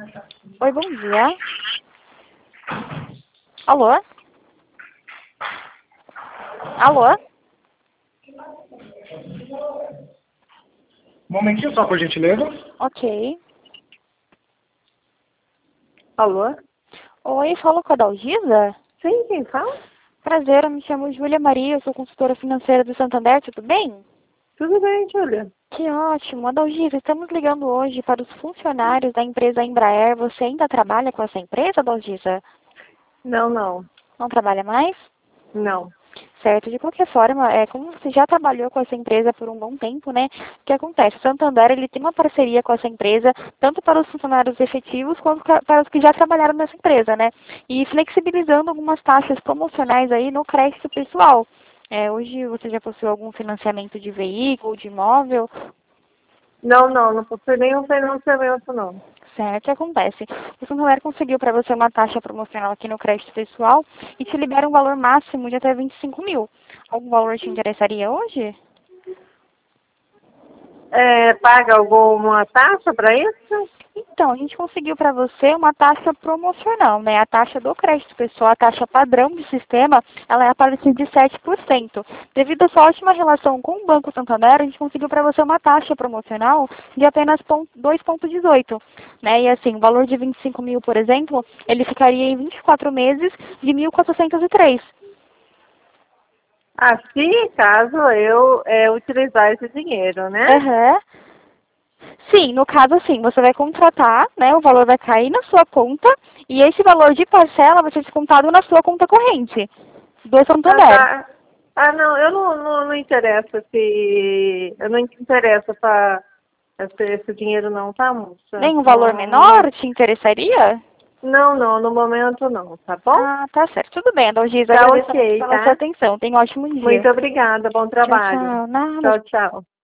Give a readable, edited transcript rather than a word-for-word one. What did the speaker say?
Oi, bom dia. Alô? Alô? Um momentinho só, por gentileza. Ok. Alô? Oi, falo com a Dalgisa? Sim, quem fala? Prazer, eu me chamo Júlia Maria, eu sou consultora financeira do Santander, tudo bem? Tudo bem, Júlia? Que ótimo. Adalgisa, estamos ligando hoje para os funcionários da empresa Embraer. Você ainda trabalha com essa empresa, Adalgisa? Não. Não trabalha mais? Não. Certo, de qualquer forma, como você já trabalhou com essa empresa por um bom tempo, né? O que acontece? O Santander, ele tem uma parceria com essa empresa, tanto para os funcionários efetivos, quanto para os que já trabalharam nessa empresa, né? E flexibilizando algumas taxas promocionais aí no crédito pessoal. Hoje você já possui algum financiamento de veículo, de imóvel? Não possui nenhum financiamento, não. Certo, o que acontece? O Santander conseguiu para você uma taxa promocional aqui no crédito pessoal e te libera um valor máximo de até 25 mil. Algum valor te interessaria hoje? Paga alguma taxa para isso? Então, a gente conseguiu para você uma taxa promocional, né? A taxa do crédito pessoal, a taxa padrão do sistema, ela é a partir de 7%. Devido à sua ótima relação com o Banco Santander, a gente conseguiu para você uma taxa promocional de apenas 2,18, né? E assim, o valor de 25 mil, por exemplo, ele ficaria em 24 meses de 1.403. Assim, caso eu utilizar esse dinheiro, né? Aham. Sim, no caso sim, você vai contratar, né? O valor vai cair na sua conta e esse valor de parcela vai ser descontado na sua conta corrente do Ah, Santander. tá. Ah, não, eu não interessa se... Eu não interessa para esse dinheiro não, tá, moça? Nem um valor menor te interessaria? Não, no momento não, tá bom? Ah, tá certo. Tudo bem, Adalgisa. Tá Agradeço muito ok, pela sua tá? atenção. Tenha um ótimo dia. Muito obrigada, bom Tchau, trabalho. tchau. Nada. Tchau.